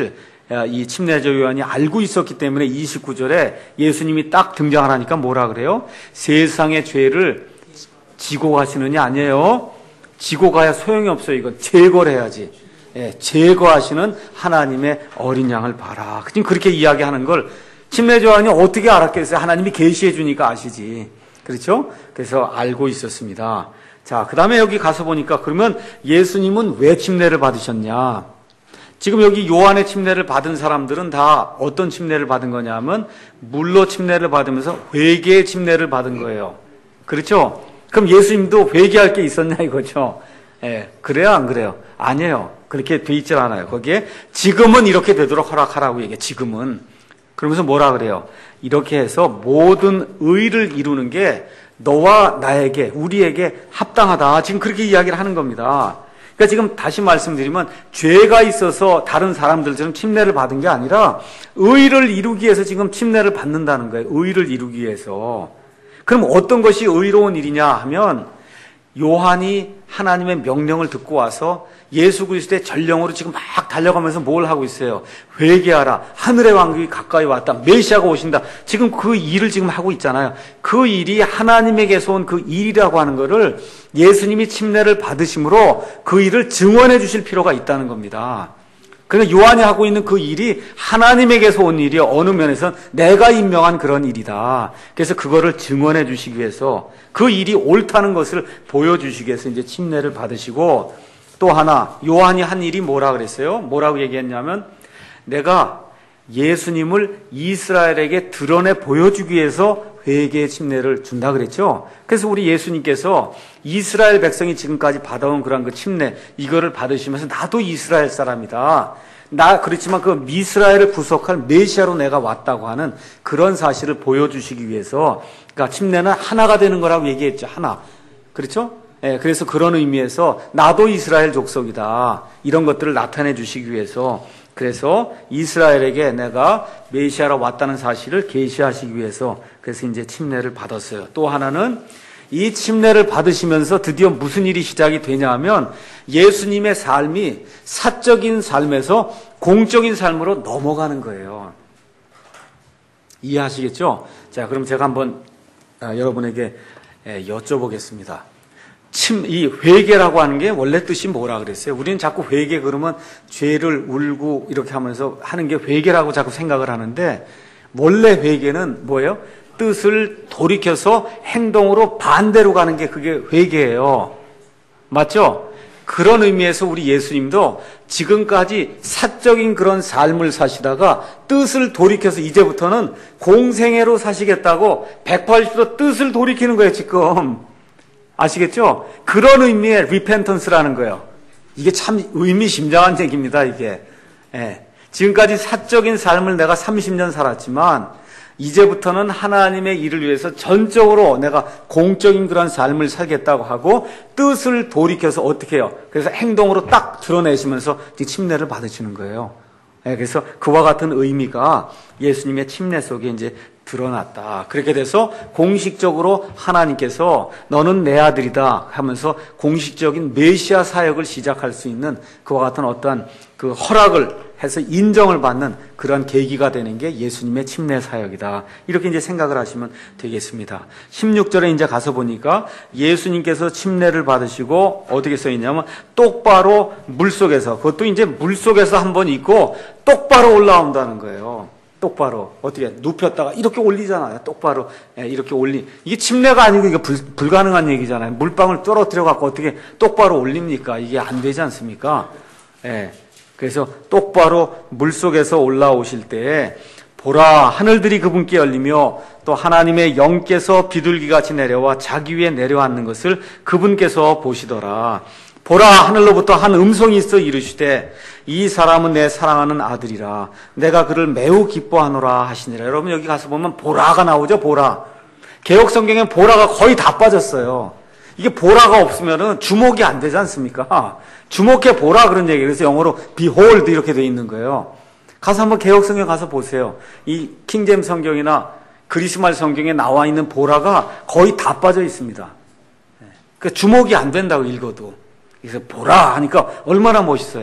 이 침례자 요한이 알고 있었기 때문에 이십구 절에 예수님이 딱 등장하라니까 뭐라 그래요? 세상의 죄를 지고 가시느냐? 아니에요. 지고 가야 소용이 없어요. 이건 제거를 해야지. 예, 제거하시는 하나님의 어린 양을 봐라. 지금 그렇게 이야기하는 걸 침례자 요한이 어떻게 알았겠어요? 하나님이 계시해 주니까 아시지. 그렇죠? 그래서 알고 있었습니다. 자, 그 다음에 여기 가서 보니까 그러면 예수님은 왜 침례를 받으셨냐? 지금 여기 요한의 침례를 받은 사람들은 다 어떤 침례를 받은 거냐면 물로 침례를 받으면서 회개의 침례를 받은 거예요. 그렇죠? 그럼 예수님도 회개할 게 있었냐 이거죠? 예, 그래요 안 그래요? 아니에요. 그렇게 돼 있질 않아요. 거기에 지금은 이렇게 되도록 허락하라고 얘기해. 지금은. 그러면서 뭐라 그래요? 이렇게 해서 모든 의를 이루는 게 너와 나에게, 우리에게 합당하다. 지금 그렇게 이야기를 하는 겁니다. 그러니까 지금 다시 말씀드리면 죄가 있어서 다른 사람들처럼 침례를 받은 게 아니라 의를 이루기 위해서 지금 침례를 받는다는 거예요. 의를 이루기 위해서. 그럼 어떤 것이 의로운 일이냐 하면 요한이 하나님의 명령을 듣고 와서 예수 그리스도의 전령으로 지금 막 달려가면서 뭘 하고 있어요? 회개하라. 하늘의 왕국이 가까이 왔다. 메시아가 오신다. 지금 그 일을 지금 하고 있잖아요. 그 일이 하나님에게서 온 그 일이라고 하는 거를 예수님이 침례를 받으심으로 그 일을 증언해 주실 필요가 있다는 겁니다. 그러니까 요한이 하고 있는 그 일이 하나님에게서 온 일이요. 어느 면에서는 내가 임명한 그런 일이다. 그래서 그거를 증언해 주시기 위해서 그 일이 옳다는 것을 보여주시기 위해서 이제 침례를 받으시고 또 하나 요한이 한 일이 뭐라 그랬어요? 뭐라고 얘기했냐면 내가 예수님을 이스라엘에게 드러내 보여주기 위해서 회개의 침례를 준다 그랬죠. 그래서 우리 예수님께서 이스라엘 백성이 지금까지 받아온 그런 그 침례 이거를 받으시면서 나도 이스라엘 사람이다. 나 그렇지만 그 미스라엘을 구속할 메시아로 내가 왔다고 하는 그런 사실을 보여주시기 위해서 그러니까 침례는 하나가 되는 거라고 얘기했죠. 하나. 그렇죠? 예, 그래서 그런 의미에서 나도 이스라엘 족속이다. 이런 것들을 나타내 주시기 위해서 그래서 이스라엘에게 내가 메시아로 왔다는 사실을 계시하시기 위해서 그래서 이제 침례를 받았어요. 또 하나는 이 침례를 받으시면서 드디어 무슨 일이 시작이 되냐 하면 예수님의 삶이 사적인 삶에서 공적인 삶으로 넘어가는 거예요. 이해하시겠죠? 자, 그럼 제가 한번 아, 여러분에게 예, 여쭤보겠습니다. 침, 이 회개라고 하는 게 원래 뜻이 뭐라 그랬어요? 우리는 자꾸 회개 그러면 죄를 울고 이렇게 하면서 하는 게 회개라고 자꾸 생각을 하는데 원래 회개는 뭐예요? 뜻을 돌이켜서 행동으로 반대로 가는 게 그게 회개예요. 맞죠? 그런 의미에서 우리 예수님도 지금까지 사적인 그런 삶을 사시다가 뜻을 돌이켜서 이제부터는 공생애로 사시겠다고 백팔십 도 뜻을 돌이키는 거예요, 지금. 아시겠죠? 그런 의미의 리펜턴스라는 거예요. 이게 참 의미심장한 얘기입니다, 이게. 예. 지금까지 사적인 삶을 내가 삼십 년 살았지만, 이제부터는 하나님의 일을 위해서 전적으로 내가 공적인 그런 삶을 살겠다고 하고, 뜻을 돌이켜서 어떻게 해요? 그래서 행동으로 딱 드러내시면서 침례를 받으시는 거예요. 예. 그래서 그와 같은 의미가 예수님의 침례 속에 이제 드러났다. 그렇게 돼서 공식적으로 하나님께서 너는 내 아들이다 하면서 공식적인 메시아 사역을 시작할 수 있는 그와 같은 어떠한 그 허락을 해서 인정을 받는 그런 계기가 되는 게 예수님의 침례 사역이다. 이렇게 이제 생각을 하시면 되겠습니다. 십육 절에 이제 가서 보니까 예수님께서 침례를 받으시고 어떻게 써 있냐면 똑바로 물속에서 그것도 이제 물속에서 한번 있고 똑바로 올라온다는 거예요. 똑바로 어떻게 눕혔다가 이렇게 올리잖아요. 똑바로 예, 이렇게 올리. 이게 침례가 아니고 이게 불, 불가능한 얘기잖아요. 물방울 떨어뜨려 갖고 어떻게 똑바로 올립니까? 이게 안 되지 않습니까? 예. 그래서 똑바로 물속에서 올라오실 때 보라 하늘들이 그분께 열리며 또 하나님의 영께서 비둘기같이 내려와 자기 위에 내려앉는 것을 그분께서 보시더라. 보라 하늘로부터 한 음성이 있어 이르시되 이 사람은 내 사랑하는 아들이라 내가 그를 매우 기뻐하노라 하시니라. 여러분 여기 가서 보면 보라가 나오죠. 보라. 개역 성경에 보라가 거의 다 빠졌어요. 이게 보라가 없으면은 주목이 안 되지 않습니까? 주목해 보라 그런 얘기. 그래서 영어로 behold 이렇게 돼 있는 거예요. 가서 한번 개역 성경 가서 보세요. 이 킹제임 성경이나 그리스말 성경에 나와 있는 보라가 거의 다 빠져 있습니다. 그러니까 주목이 안 된다고 읽어도. 그래서 보라 하니까 얼마나 멋있어요.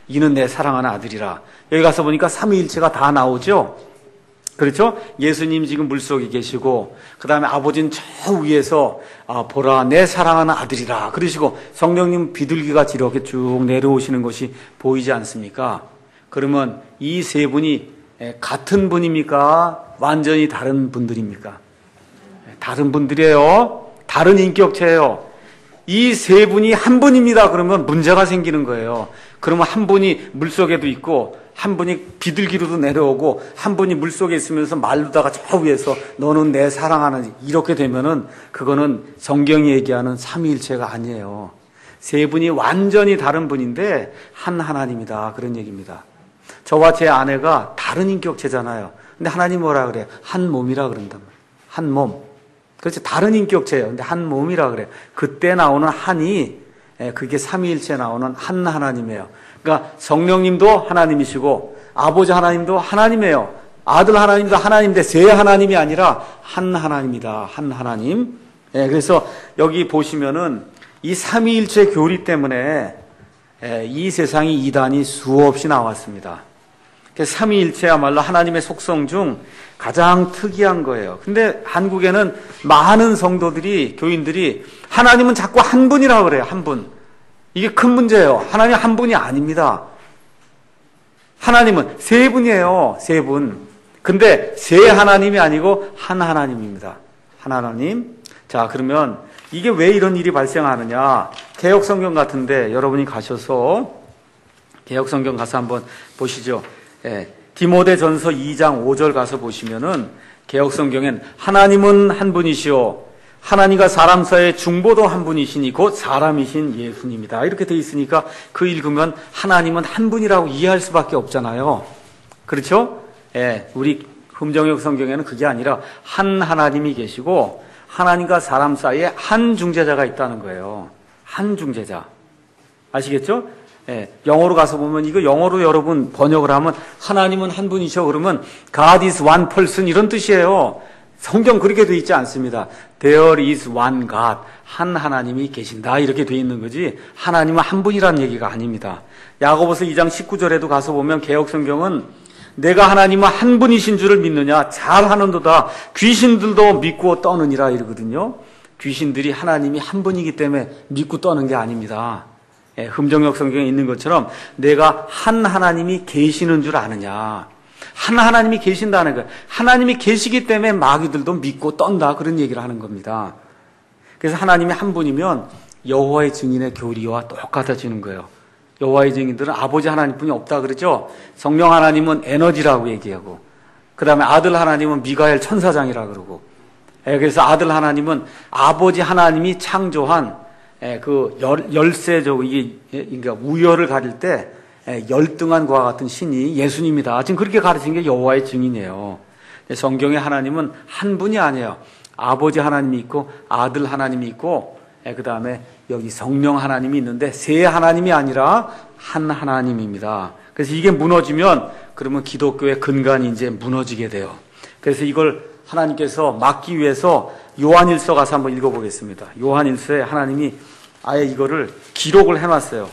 이는 내 사랑하는 아들이라. 여기 가서 보니까 삼위일체가 다 나오죠. 그렇죠? 예수님 지금 물속에 계시고 그 다음에 아버지는 저 위에서 아, 보라 내 사랑하는 아들이라 그러시고 성령님 비둘기같이 이렇게 쭉 내려오시는 것이 보이지 않습니까? 그러면 이 세 분이 같은 분입니까? 완전히 다른 분들입니까? 다른 분들이에요. 다른 인격체예요. 이 세 분이 한 분입니다. 그러면 문제가 생기는 거예요. 그러면 한 분이 물속에도 있고 한 분이 비둘기로도 내려오고 한 분이 물속에 있으면서 말로다가 저 위에서 너는 내 사랑하는 이렇게 되면은 그거는 성경이 얘기하는 삼위일체가 아니에요. 세 분이 완전히 다른 분인데 한 하나님이다 그런 얘기입니다. 저와 제 아내가 다른 인격체잖아요. 근데 하나님 뭐라 그래요? 한 몸이라 그런단 말이에요. 한 몸. 그렇죠. 다른 인격체예요. 근데 한 몸이라 그래요. 그때 나오는 한이 그게 삼위일체 나오는 한 하나님이에요. 그러니까 성령님도 하나님이시고 아버지 하나님도 하나님이에요. 아들 하나님도 하나님인데 세 하나님이 아니라 한 하나님이다. 한 하나님. 예, 그래서 여기 보시면은 이 삼위일체 교리 때문에 예, 이 세상이 이단이 수없이 나왔습니다. 삼위일체야말로 하나님의 속성 중 가장 특이한 거예요. 근데 한국에는 많은 성도들이, 교인들이 하나님은 자꾸 한 분이라고 그래요. 한 분. 이게 큰 문제예요. 하나님 한 분이 아닙니다. 하나님은 세 분이에요. 세 분. 근데 세 하나님이 아니고 한 하나님입니다. 한 하나님. 자, 그러면 이게 왜 이런 일이 발생하느냐. 개역성경 같은데 여러분이 가셔서 개역성경 가서 한번 보시죠. 예, 디모데전서 이 장 오 절 가서 보시면은 개역성경엔 하나님은 한 분이시오 하나님과 사람 사이의 중보도 한 분이시니 곧 사람이신 예수님이다. 이렇게 돼 있으니까 그 읽으면 하나님은 한 분이라고 이해할 수밖에 없잖아요. 그렇죠? 예, 우리 흠정역 성경에는 그게 아니라 한 하나님이 계시고 하나님과 사람 사이에 한 중재자가 있다는 거예요. 한 중재자. 아시겠죠? 예, 영어로 가서 보면 이거 영어로 여러분 번역을 하면 하나님은 한 분이셔 그러면 God is one person 이런 뜻이에요. 성경 그렇게 돼 있지 않습니다. There is one God. 한 하나님이 계신다 이렇게 돼 있는 거지 하나님은 한 분이라는 얘기가 아닙니다. 야고보서 이 장 십구 절에도 가서 보면 개역성경은 내가 하나님은 한 분이신 줄을 믿느냐 잘하는도다 귀신들도 믿고 떠느니라 이러거든요. 귀신들이 하나님이 한 분이기 때문에 믿고 떠는 게 아닙니다. 예, 흠정역 성경에 있는 것처럼 내가 한 하나님이 계시는 줄 아느냐. 한 하나님이 계신다는 거예요. 하나님이 계시기 때문에 마귀들도 믿고 떤다 그런 얘기를 하는 겁니다. 그래서 하나님이 한 분이면 여호와의 증인의 교리와 똑같아지는 거예요. 여호와의 증인들은 아버지 하나님뿐이 없다 그러죠. 성령 하나님은 에너지라고 얘기하고 그 다음에 아들 하나님은 미가엘 천사장이라 그러고 예, 그래서 아들 하나님은 아버지 하나님이 창조한 예, 그 열, 열세적 이게 그러니까 우열을 가릴 때 예, 열등한 것과 같은 신이 예수님이다. 지금 그렇게 가르친 게 여호와의 증인이에요. 성경의 하나님은 한 분이 아니에요. 아버지 하나님이 있고 아들 하나님이 있고 예, 그 다음에 여기 성령 하나님이 있는데 세 하나님이 아니라 한 하나님입니다. 그래서 이게 무너지면 그러면 기독교의 근간이 이제 무너지게 돼요. 그래서 이걸 하나님께서 막기 위해서 요한일서 가서 한번 읽어보겠습니다. 요한일서에 하나님이 아예 이거를 기록을 해놨어요.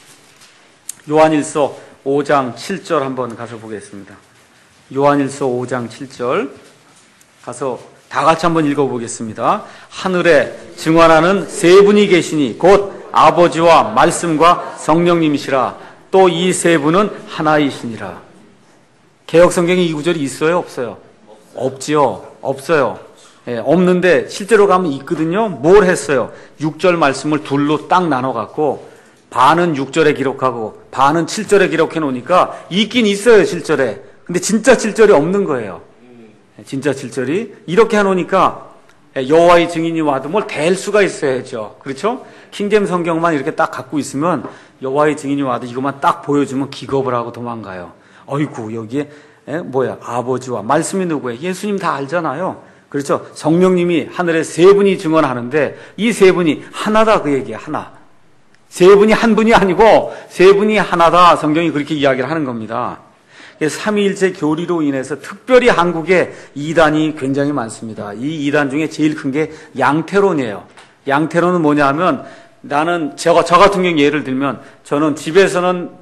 요한일서 오 장 칠 절 한번 가서 보겠습니다. 요한일서 오 장 칠 절 가서 다 같이 한번 읽어보겠습니다. 하늘에 증언하는 세 분이 계시니 곧 아버지와 말씀과 성령님이시라. 또 이 세 분은 하나이시니라. 개역성경에 이 구절이 있어요? 없어요? 없지요. 없어요. 예, 없는데 실제로 가면 있거든요. 뭘 했어요? 육 절 말씀을 둘로 딱 나눠갖고 반은 육 절에 기록하고 반은 칠 절에 기록해 놓으니까 있긴 있어요. 칠 절에. 근데 진짜 칠 절이 없는 거예요. 진짜 칠 절이. 이렇게 해놓으니까 여호와의 증인이 와도 뭘 댈 수가 있어야죠. 그렇죠? 킹잼 성경만 이렇게 딱 갖고 있으면 여호와의 증인이 와도 이것만 딱 보여주면 기겁을 하고 도망가요. 어이구 여기에 에? 뭐야 아버지와 말씀이 누구예요? 예수님 다 알잖아요. 그렇죠? 성령님이 하늘에 세 분이 증언하는데 이 세 분이 하나다 그 얘기야. 하나. 세 분이 한 분이 아니고 세 분이 하나다. 성경이 그렇게 이야기를 하는 겁니다. 삼위일체 교리로 인해서 특별히 한국에 이단이 굉장히 많습니다. 이 이단 중에 제일 큰 게 양태론이에요. 양태론은 뭐냐 하면 나는 제가 저 같은 경우 예를 들면 저는 집에서는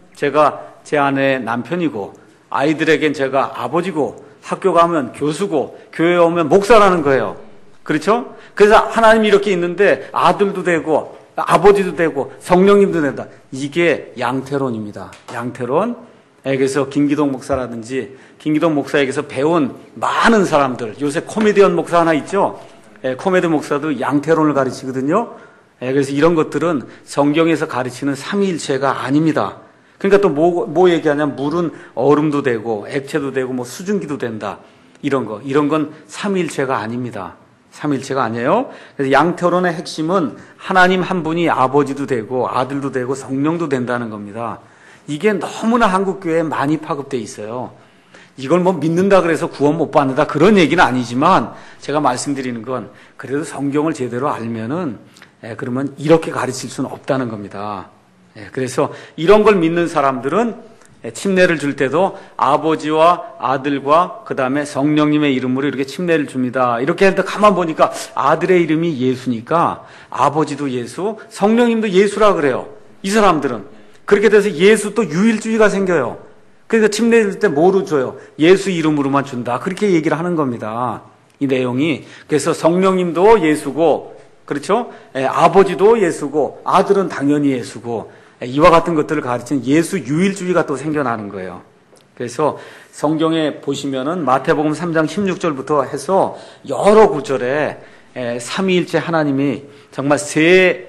제가 제 아내의 남편이고 아이들에겐 제가 아버지고 학교 가면 교수고 교회 오면 목사라는 거예요. 그렇죠? 그래서 하나님이 이렇게 있는데 아들도 되고 아버지도 되고 성령님도 된다. 이게 양태론입니다. 양태론. 그래서 김기동 목사라든지 김기동 목사에게서 배운 많은 사람들, 요새 코미디언 목사 하나 있죠? 코미디 목사도 양태론을 가르치거든요. 그래서 이런 것들은 성경에서 가르치는 삼위일체가 아닙니다. 그러니까 또 뭐, 뭐 얘기하냐면 물은 얼음도 되고 액체도 되고 뭐 수증기도 된다. 이런 거. 이런 건 삼위일체가 아닙니다. 삼위일체가 아니에요. 그래서 양태론의 핵심은 하나님 한 분이 아버지도 되고 아들도 되고 성령도 된다는 겁니다. 이게 너무나 한국교회에 많이 파급되어 있어요. 이걸 뭐 믿는다 그래서 구원 못 받는다 그런 얘기는 아니지만 제가 말씀드리는 건 그래도 성경을 제대로 알면은 예, 그러면 이렇게 가르칠 수는 없다는 겁니다. 예, 그래서 이런 걸 믿는 사람들은 침례를 줄 때도 아버지와 아들과 그 다음에 성령님의 이름으로 이렇게 침례를 줍니다. 이렇게 했는데 가만 보니까 아들의 이름이 예수니까 아버지도 예수, 성령님도 예수라 그래요. 이 사람들은. 그렇게 돼서 예수 또 유일주의가 생겨요. 그러니까 침례 줄 때 뭐로 줘요? 예수 이름으로만 준다. 그렇게 얘기를 하는 겁니다. 이 내용이. 그래서 성령님도 예수고, 그렇죠? 예, 아버지도 예수고, 아들은 당연히 예수고, 이와 같은 것들을 가르치는 예수 유일주의가 또 생겨나는 거예요. 그래서 성경에 보시면은 마태복음 삼 장 십육 절부터 해서 여러 구절에 삼위일체 하나님이 정말 세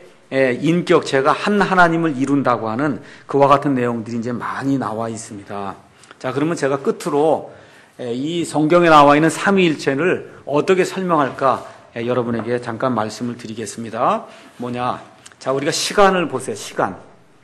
인격체가 한 하나님을 이룬다고 하는 그와 같은 내용들이 이제 많이 나와 있습니다. 자, 그러면 제가 끝으로 이 성경에 나와 있는 삼위일체를 어떻게 설명할까 여러분에게 잠깐 말씀을 드리겠습니다. 뭐냐? 자, 우리가 시간을 보세요. 시간.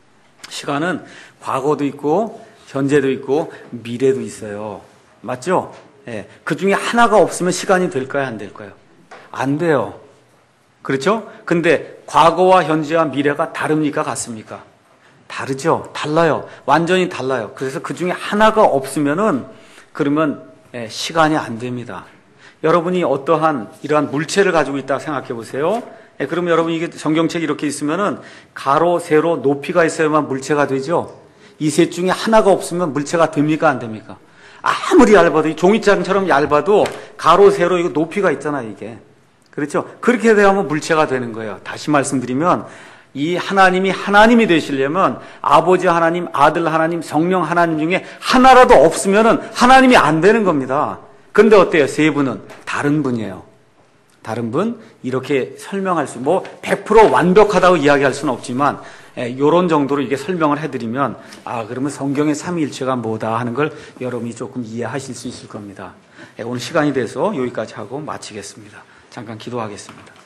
시간은 과거도 있고 현재도 있고 미래도 있어요. 맞죠? 예. 그 중에 하나가 없으면 시간이 될까요? 안 될까요? 안 돼요. 그렇죠? 근데 과거와 현재와 미래가 다릅니까? 같습니까? 다르죠. 달라요. 완전히 달라요. 그래서 그 중에 하나가 없으면은 그러면 예, 시간이 안 됩니다. 여러분이 어떠한 이러한 물체를 가지고 있다고 생각해 보세요. 예, 그러면 여러분 이게 성경책이 이렇게 있으면은 가로, 세로, 높이가 있어야만 물체가 되죠. 이 셋 중에 하나가 없으면 물체가 됩니까? 안 됩니까? 아무리 얇아도, 이 종이장처럼 얇아도 가로, 세로, 이거 높이가 있잖아요, 이게. 그렇죠? 그렇게 돼야만 물체가 되는 거예요. 다시 말씀드리면 이 하나님이 하나님이 되시려면 아버지 하나님, 아들 하나님, 성령 하나님 중에 하나라도 없으면은 하나님이 안 되는 겁니다. 그런데 어때요? 세 분은 다른 분이에요. 다른 분 이렇게 설명할 수, 뭐 백 퍼센트 완벽하다고 이야기할 수는 없지만 이런 정도로 이게 설명을 해드리면 아 그러면 성경의 삼위일체가 뭐다 하는 걸 여러분이 조금 이해하실 수 있을 겁니다. 오늘 시간이 돼서 여기까지 하고 마치겠습니다. 잠깐 기도하겠습니다.